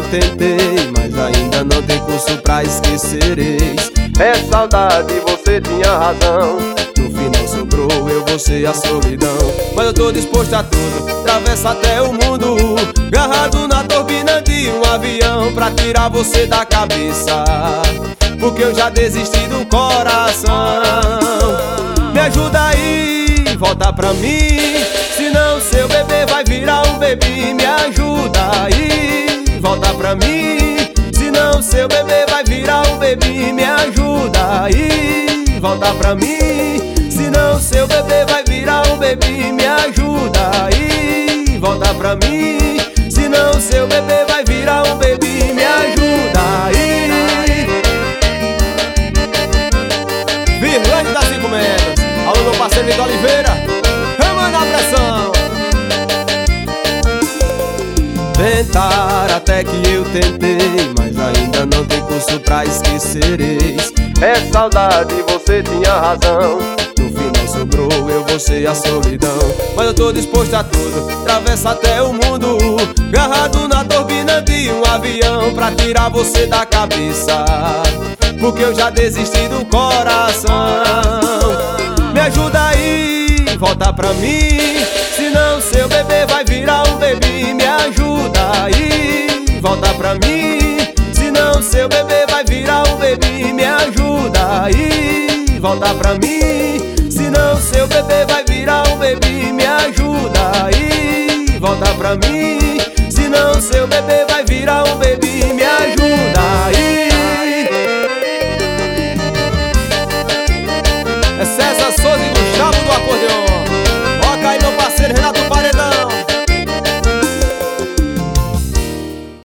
tentei, mas ainda não tem curso pra esquecereis. É saudade, você tinha razão. No final sobrou eu, você e a solidão. Mas eu tô disposto a tudo, atravessa até o mundo, agarrado na turbina de um avião, pra tirar você da cabeça, porque eu já desisti do coração. Me ajuda aí, volta pra mim, senão seu bebê vai virar um bebê. Me ajuda aí, volta pra mim, senão seu bebê vai virar um bebê. Me ajuda aí, volta pra mim, senão seu bebê vai virar um bebê. Me ajuda aí, volta pra mim, senão seu bebê vai virar um bebê. Me ajuda aí. Virlande das Encomendas, alô meu parceiro Vitor Oliveira, chama na pressão. Tentar até que eu tentei, mas ainda não tem curso pra esquecereis. É saudade, você tinha razão. No final sobrou eu, você e a solidão. Mas eu tô disposto a tudo, atravessa até o mundo, agarrado na turbina de um avião, pra tirar você da cabeça, porque eu já desisti do coração. Me ajuda aí, volta pra mim, senão seu bebê vai virar um bebê. Me ajuda aí, volta pra mim, senão seu bebê vai virar um bebê. Me ajuda aí, volta pra mim, senão seu bebê vai virar um bebê. Me ajuda aí, volta pra mim, senão seu bebê vai virar um bebê.